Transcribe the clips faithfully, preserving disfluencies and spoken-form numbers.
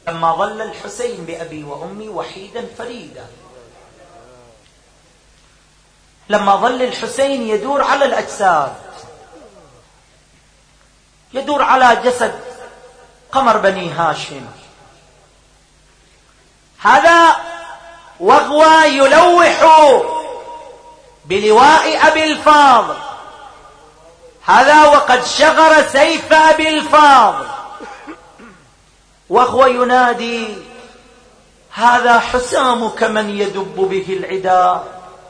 لما ظل الحسين بأبي وأمي وحيدا فريدا، لما ظل الحسين يدور على الأجساد، يدور على جسد قمر بني هاشم، هذا وهو يلوح بلواء أبي الفاضل، هذا وقد شغر سيف أبي الفاضل، وهو ينادي: هذا حسامك من يدب به العدا،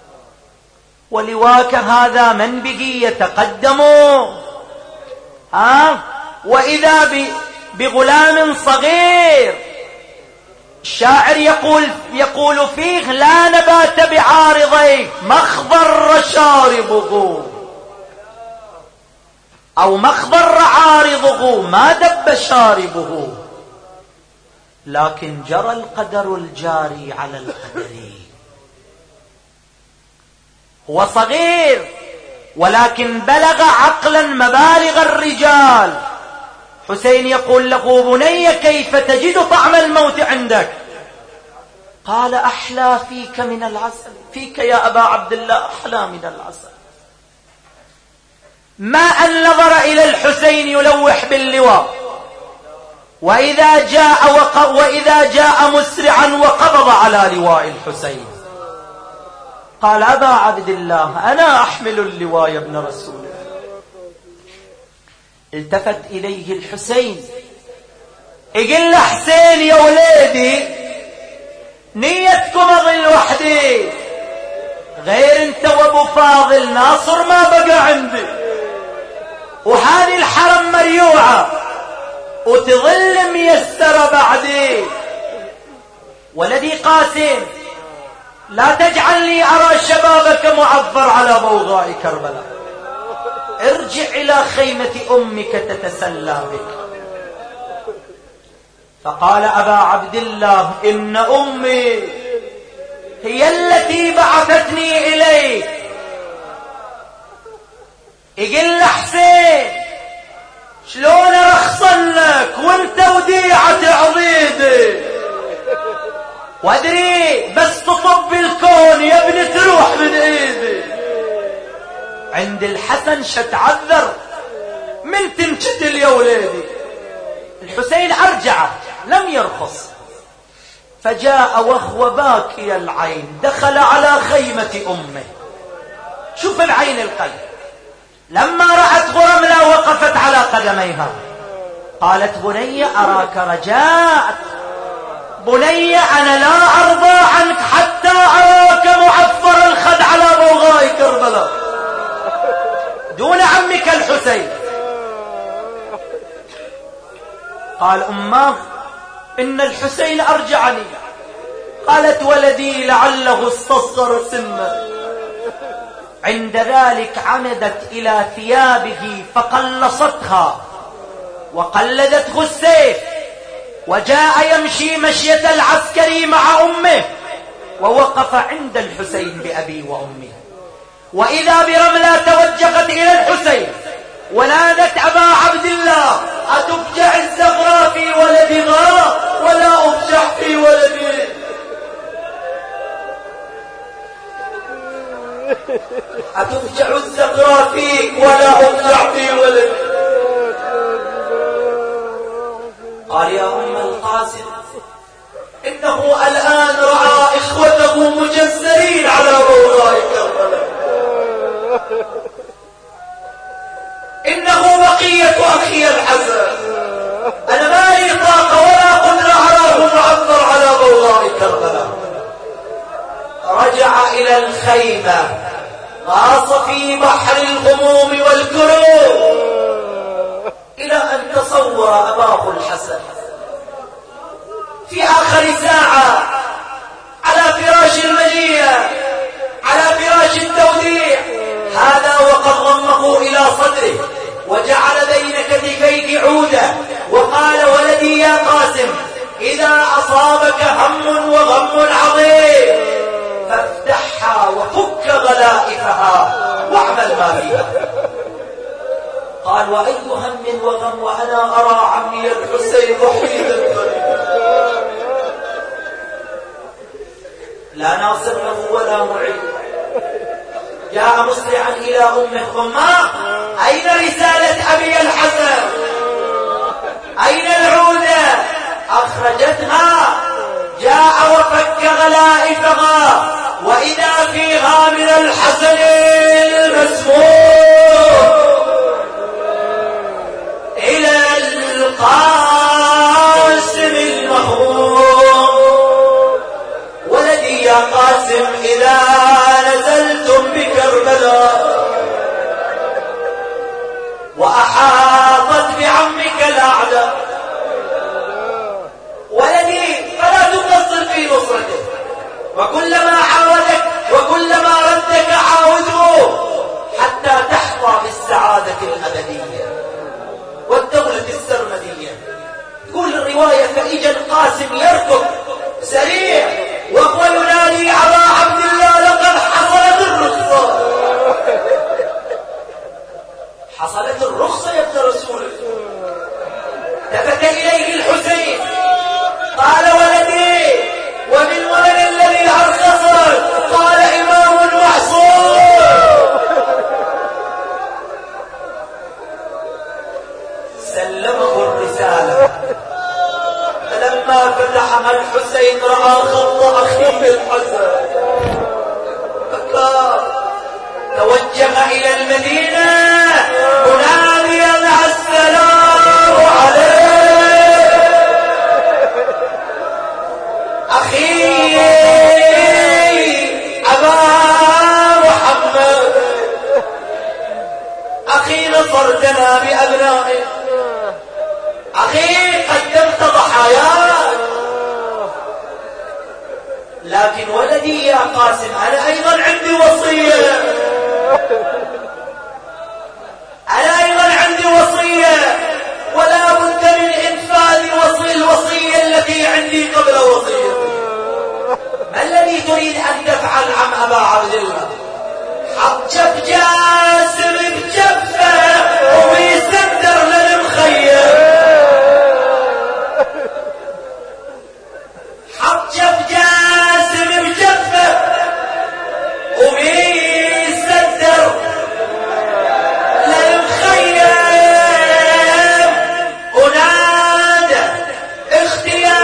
ولواك هذا من به يتقدم. ها وإذا بغلام صغير، الشاعر يقول يقول فيه: لا نبات بعارضيه ما اخضر شاربه، أو ما اخضر عارضه ما دب شاربه، لكن جرى القدر الجاري على القدر. هو صغير ولكن بلغ عقلا مبالغ الرجال. حسين يقول له: بني كيف تجد طعم الموت عندك؟ قال: أحلى فيك من العسل، فيك يا أبا عبد الله أحلى من العسل. ما أن نظر إلى الحسين يلوح باللواء، وإذا جاء, وق... وإذا جاء مسرعا وقبض على لواء الحسين، قال: أبا عبد الله أنا أحمل اللواء يا ابن رسول الله. التفت إليه الحسين، يقول له: حسين يا وليدي، نيتكم أظل وحدي، غير انت وابو فاضل ناصر ما بقى عندي، وهذه الحرم مريوعة وتظل ميسرة بعدي. ولدي قاسم، لا تجعلني أرى شبابك معبر على بوغاء كربلاء، ارجع إلى خيمة أمك تتسلى بك. فقال أبا عبد الله: إن أمي هي التي بعثتني إليك. يقول حسين: شلون أرخصن لك وانت وديعة عضيدي، وادري بس تطب الكون يا ابن تروح من ايدي. عند الحسن شتعذر من تنشتل يا وليدي. الحسين أرجع لم يرخص، فجاء وهو باكي العين، دخل على خيمة أمه. شوف العين القلب، لما رأت غرملة وقفت على قدميها، قالت: بني أراك رجعت، بني أنا لا أرضى عنك حتى أراك معفر الخد على بوغاء كربلاء دون عمك الحسين. قال: أماه إن الحسين أرجعني. قالت: ولدي لعله استصغر سنه. عند ذلك عمدت إلى ثيابه فقلصتها وقلدته السيف، وجاء يمشي مشية العسكري مع أمه، ووقف عند الحسين بأبي وأمه. وإذا برملة توجهت إلى الحسين ونادت: أبا عبد الله، أتفجع الزغراء في ولدنا ولا أفجع في ولدي؟ أتفجع الزغراء فيك ولا أفجع في ولدي؟ قال: يا أم القاسم، إنه الآن رأى إخوته مجزرين على بوغاء كربلاء، إنه بقية أخي الحسن، أنا ما لي طاقة ولا قدرة أراه معذر على بوغاء كربلاء. رجع إلى الخيمة، غاص في بحر الغموم والكروب، إلى أن تصور أباه الحسن في آخر ساعة على فراش المنية، على فراش التوديع، هذا وقد ضمه إلى صدره وجعل بين كتفيه عودة، وقال: ولدي يا قاسم، إذا أصابك هم وغم عظيم فافتحها وفك غلائفها واعمل ما فيها. قال: وأي هم وغم وأنا أرى عمي الحسين وحيدا فريدا. لا ناصر له ولا معين. جاء مسرعا إلى أمه: أمه أين رسالة أبي الحسن؟ أين العودة؟ أخرجتها. جاء وفك غلائفها وإذا فيها من الحسن المسموم إلى القاسم المخموم: ولدي يا قاسم إذا نزلتم بكربلاء وأحاطت بعمك الأعداء، ولدي فلا تقصر في نصرته، وكلما عاودك وكلما ردك عاوده حتى تحظى بالسعادة الأبدية والدولة السرمدية. تقول الرواية: فإجا القاسم يركض سريع وهو ينادي: أبا عبد الله لقد حصلت الرخصة. حصلت الرخصة يا ابن رسول الله. التفت إليه الحسين قال: ولدي ومن ولد الذي أرخصك؟ قال: إمام معصوم. سلمه الرسالة، فلما فتحها الحسين رأى خط أخيه الحسن بكى، توجه إلى المدينة مناديا: السلام عليك أخي أبا محمد، أخي نصرتنا بأبنائك، أخي قدمت ضحاياك. لكن ولدي يا قاسم أنا أيضا عندي وصية، أنا أيضا عندي وصية، ولا بد من إنفاذ الوصية التي عندي قبل وصية. ما الذي تريد أن تفعل عم أبا عبد الله؟ حط جف جاسم بجفة ويسدر للمخيم، حط جف جاسم بجفة ويسدر للمخيم، ونادى: اختي يا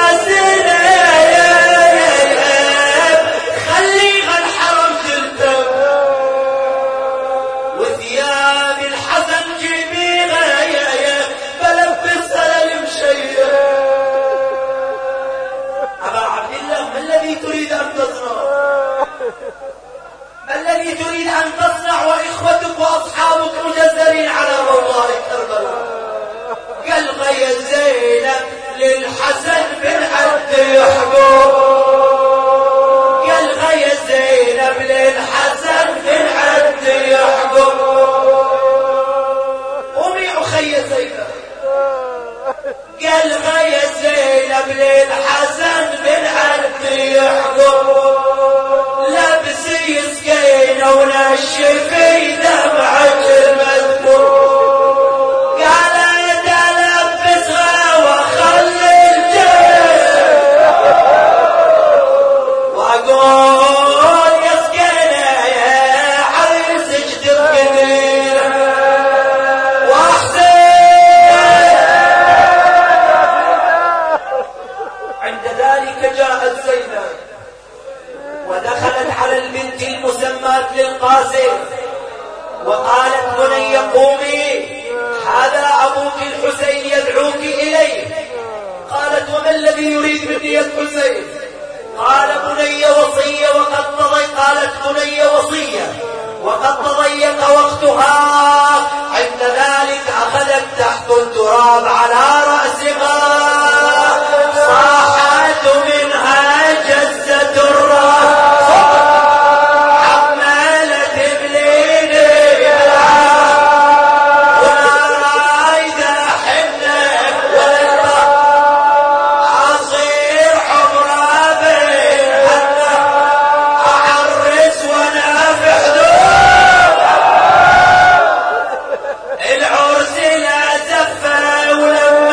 زينب خليها الحرم تلتم، وثياب الحسن جيبيها فلبسها للمشيم. أبا عبد الله ما الذي تريد أن تصنع؟ ما الذي تريد أن تصنع وإخوتك وأصحابك مجزرين على موضوع كربلاء؟ قال: غير زينب للحسن بن عبد يحكم، قال: غير زينب للحسن بن عبد يحكم. قومي أخي زينب. قال: غير زينب للحسن بن عبد يحكم، لبسي سكينة ونشفي دمعك المذكور. قال: تلبسها وخلي الجيب واقول يا سكينة يا عريسك تبكي واحسن. عند ذلك جاءت زينب ودخلت على البنت المسماة للقاسم وقالت: بني قومي، هذا أبوك الحسين يدعوك إليه. قالت: وما الذي يريد مني الحسين؟ قال: بني وصية وقد تضيق. قالت: بني وصية وقد تضيق وقتها. عند ذلك أخذت تحت التراب على رأسها، صاحت منها جزة الرأس، عمالة بليني ورايدة حنك ولا أصير حمرا بينها، أعرس وانا في حدود العرس لا زفة ولما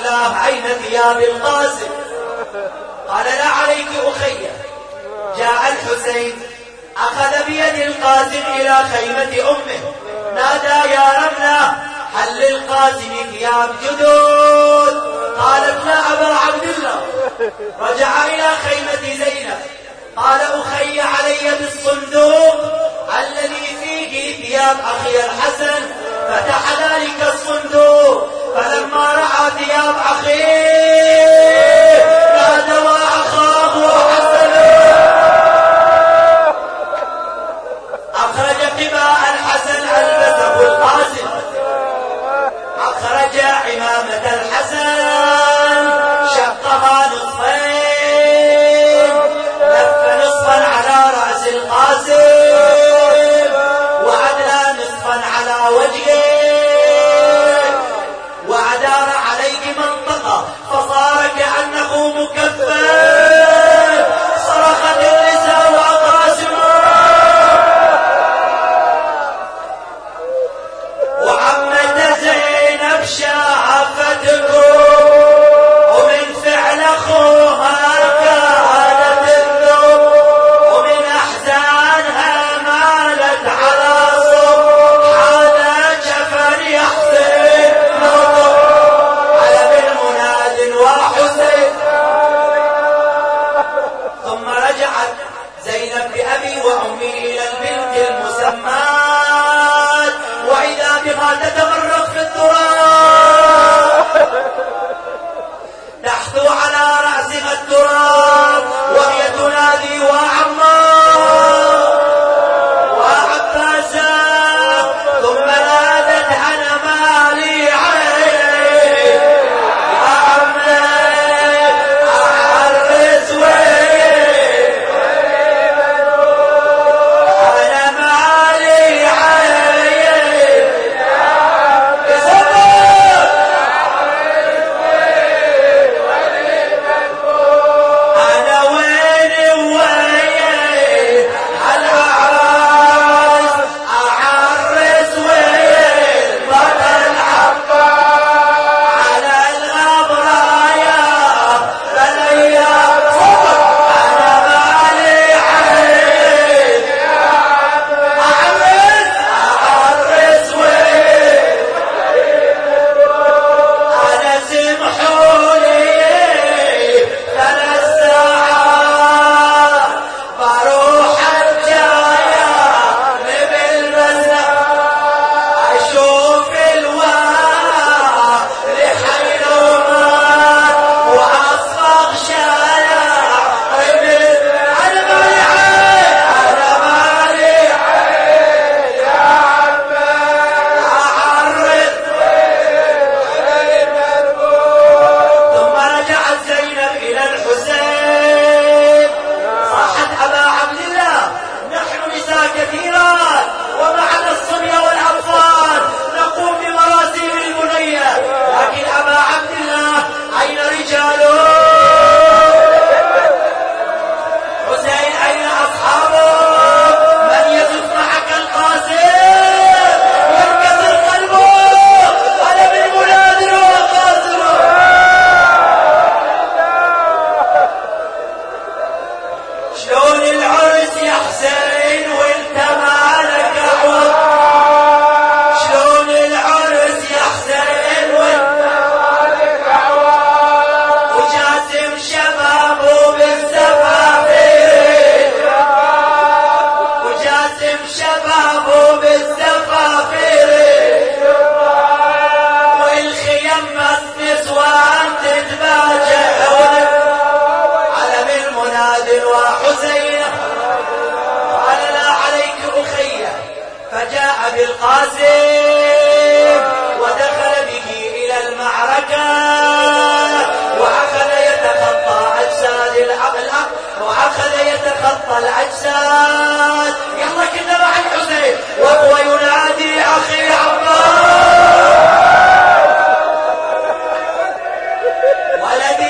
الله أين ثياب القاسم؟ قال لا عليك أخي. جاء الحسين أخذ بيد القاسم إلى خيمة أمه، نادى يا رملة هل للقاسم ثياب جدد؟ قالت لا أبا عبد الله. رجع إلى خيمة زينب قال أخي علي بالصندوق الذي فيه ثياب أخي الحسن. فتح ذلك الصندوق فلما رأى ثياب أخيه نادى وأخاه وحسنه. أخرج قباء الحسن ألبسه القاسم، أخرج عمامة الحسن شقها نصفين، لف نصفا على رأس القاسم وأدلى نصفا على وجهه وأدار عليه منطقة فصار كأنه مكفل. صرخت النساء وقاسم وعمة زينب شافتكم ومن فعل أخوها كانت الذوب ومن أحزانها مالت على صوب هذا جفن يحسن نظر على بالمناد وحسين. ثم رجعت زينب بأبي وأمي إلى البنت المسمات وإذا بها تتمرق في التراب تحثو على رأسها التراب وهي تنادي وعمار وعباسا. ثم نادت أنا مالي عليه يا عمي أعرس وين أنا مالي عليه بصبر أنا وين وين الأعراس أعرس وين بطل عباس على الغبرايا بليا صبر أنا مالي عليه أعرس أعرس وين أنا سمحولي ثلاث ساعات بروح الجاية بالمسنة أشوف الواد لحيلومان وأصفق شارع رمل. أنا مالي عين أنا مالي عين يا عمي أعرف. ثم رجعت زينب إلى الحسين صاحت أبا عبد الله نحن نساء كثيرات ومعنا الصبي والأطفال نقوم بمراسيم البنية لكن أبا عبد الله أين رجاله؟ حسين أين أصحابه؟ من يزف معك القاسم ينكسر قلبه أنا بالمنادر وقاسمه. شلون العرس يا حسين وانت مالك عوض؟ شلون العرس يا حسين وانت مالك عوض؟ وجاسم شبابه بالزفافير وجاسم شبابه بالزفافير والخيم نسوان تتباجع على من مناد وحسين. قال لا عليك أخي. فجاء بالقاسم ودخل به إلى المعركة وأخذ يتخطى أجساد الأب وأخذ يتخطى الأجساد. يلا كنا مع الحسين وهو ينادي أخي عباس ولدي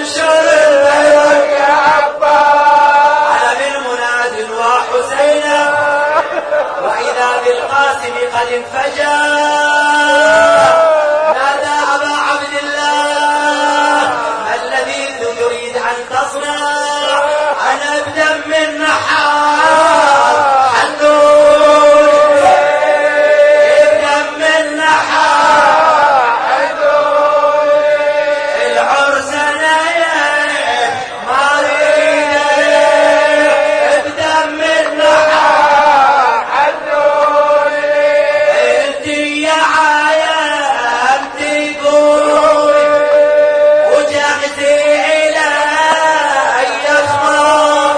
وانشر البيض يا عباس على من مناد وحسينا وإذا بالقاسم قد انفجر نادى أبا عبد الله ما الذي تريد أن تصنع أنا ابدا من نحار حدود ابدا من نحار حدود العرس أنا ما أريد ابدا من نحار حدود انت يا عايم تقول وجهتي إلى يخمر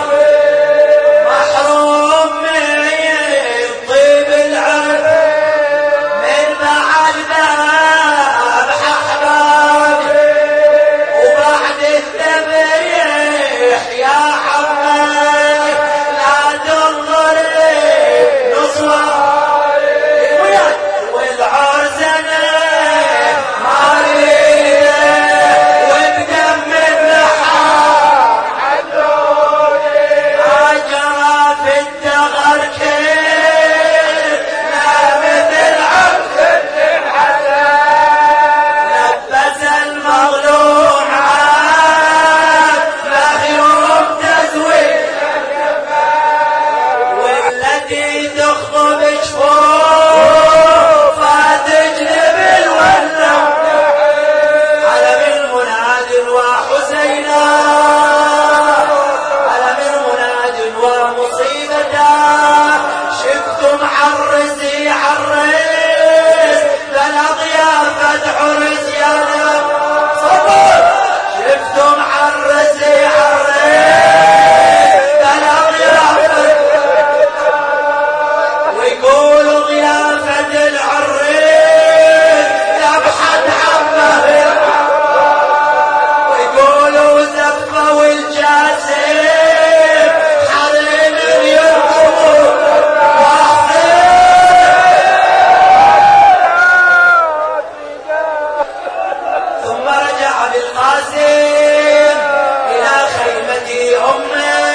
محروم من طيب العرف من بعد باب أحباب وبعد الذبيح يا حماد لا تنظر نصوار والعرس أنا ما أريد وبدم من نحار حدودي ما جرى في الدغر كيف لا مثل عبد الحسن لبس المظلوم عاد مغيوم تزويج والتي تخطب جفوف فتجلب الولع على من مناد وحسينا على من مناد ومصيبته شفتم حرسي حرس بلا ضيافة عرس يا نب صبر شفتم حرسي حرس بلا ضيافة ويقولوا ضيافة العريس ذبحت عمه ويقولوا زفة والجاسم حرم يركضوا ثم رجع بالقاسم إلى خيمة أمه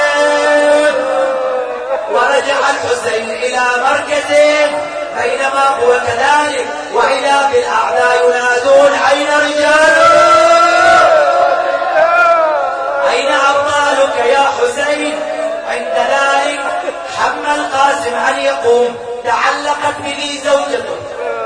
ورجع الحسين إلى مركزه بينما هو كذلك وإذا بالأعداء ينادون أين رجالك أين أبطالك يا حسين عند ذلك حم القاسم أن يقوم تعلقت به زوجته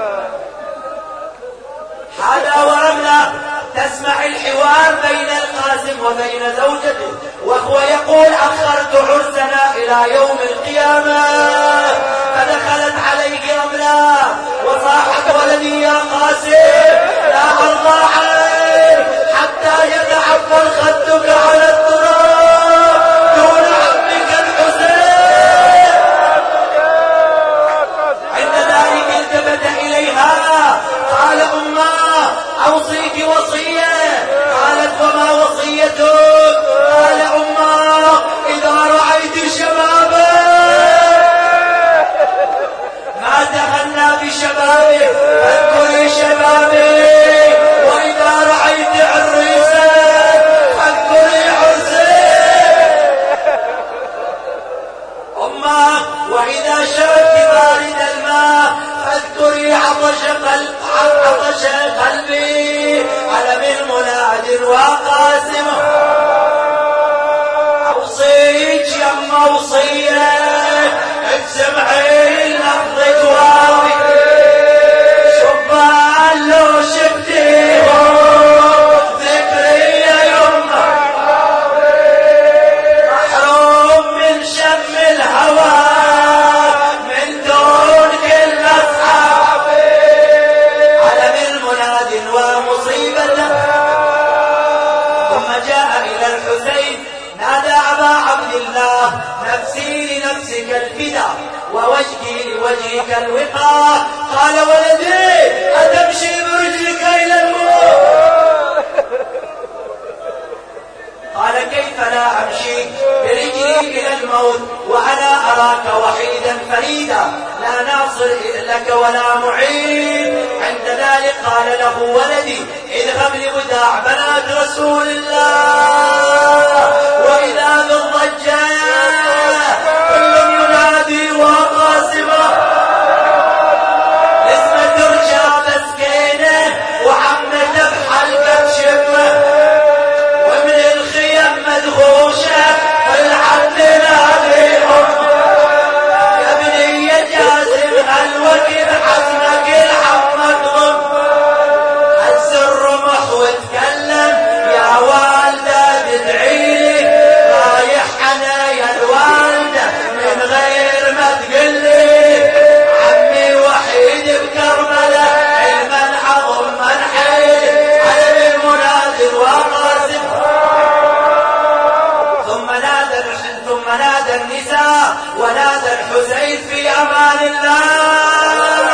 هذا ورملة تسمع الحوار بين القاسم وبين زوجته وهو يقول أخرت عرسنا إلى يوم القيامة فدخلت عليه رملة وصاحت ولدي يا قاسم لا أرضى عنك حتى يتعفر خدك على التراب دون عمك الحسين عند ذلك التفت إليها قال أمه أوصيك وصية قالت وما وصيتك قال أمه إذا رأيت شبابه ما تغنى بشبابه فاذكري شبابه وإذا رأيت عريسه فاذكري عرسه أمه وإذا شربت بارد الماء فاذكري عطش قلب عطش قلبي على من مناد وقاسم أوصيك يما وصية تسمعي لفظة واوي شبان لو شفتيهم ذكري يا يما محروم من شم الهوى من دون كل أصحابي على من مناد ومصيبته ثم جاء إلى الحسين نادى أبا عبد الله نفسي لنفسك الفدا ووجهي لوجهك الوقاء قال ولدي أتمشي برجلك إلى الموت قال كيف لا أمشي برجلي إلى الموت وأنا أراك وحيدا فريدا لا ناصر لك ولا معين عند ذلك قال له ولدي اذهب لوداع بنات رسول رسول الله. وإذا بالضجة كل ينادي وقاسمه اسم درجة مسكينه وعمته بحلقة شمه ومن الخيم مدغوشة العبد ناديهم يا بني يا جاسم هالوقت حسنك الحق مكظم هز الرمح واتكلم يا والدة تدعيلي رايح انا يا الوالدة من غير ما تقلي عمي وحيد بكربلة علما عظم من حيد على المنادي وقاسم. ثم نادى ثم نادى النساء ونادى الحسين في امان الله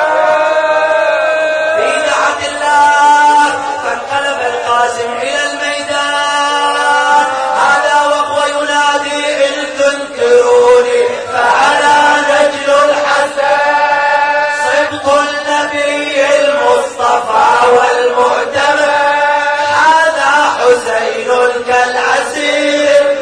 في دعة الله. فانقلب القاسم الى الميدان هذا وهو ينادي ان تنكروني فانا نجل الحسن صبط النبي المصطفى والمؤتمن هذا حسين كالعسير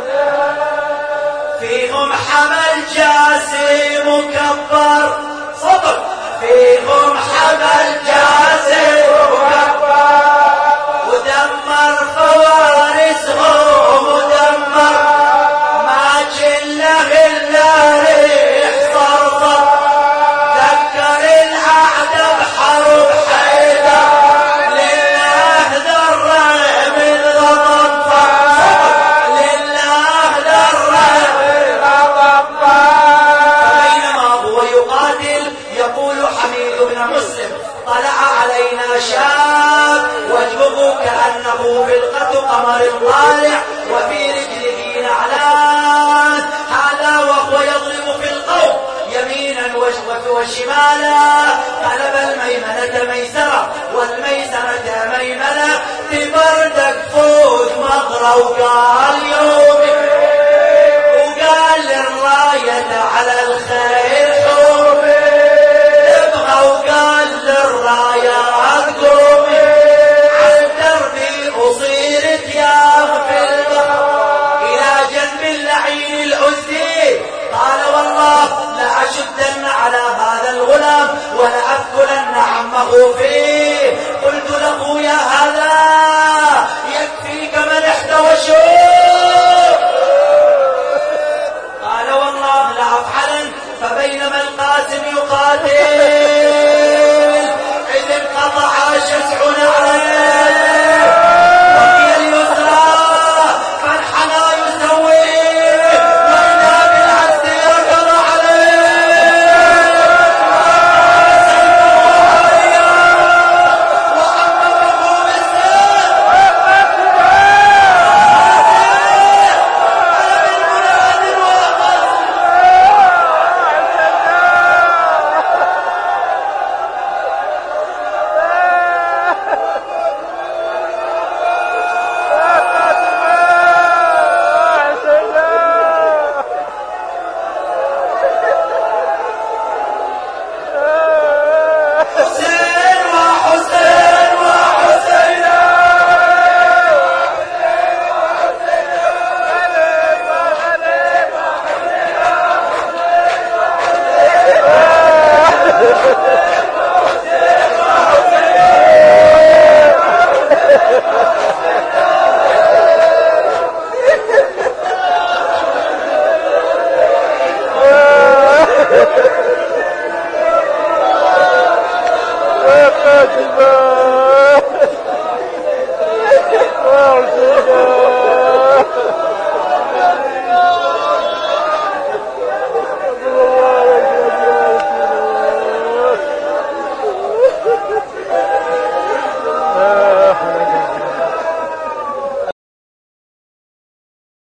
فيهم حمل جاسي مكبر صبر فيهم حمل جاسي مكبر ودمر فوارسهم ودمر ما جله الا ريح صرصر ذكر الاعدى بحرب حيدر لله ذره من غضب صبر لله ذره من غضب. فبينما هو يقاتل يقول حميد بن مسلم طلع علينا شاب وجهه كأنه في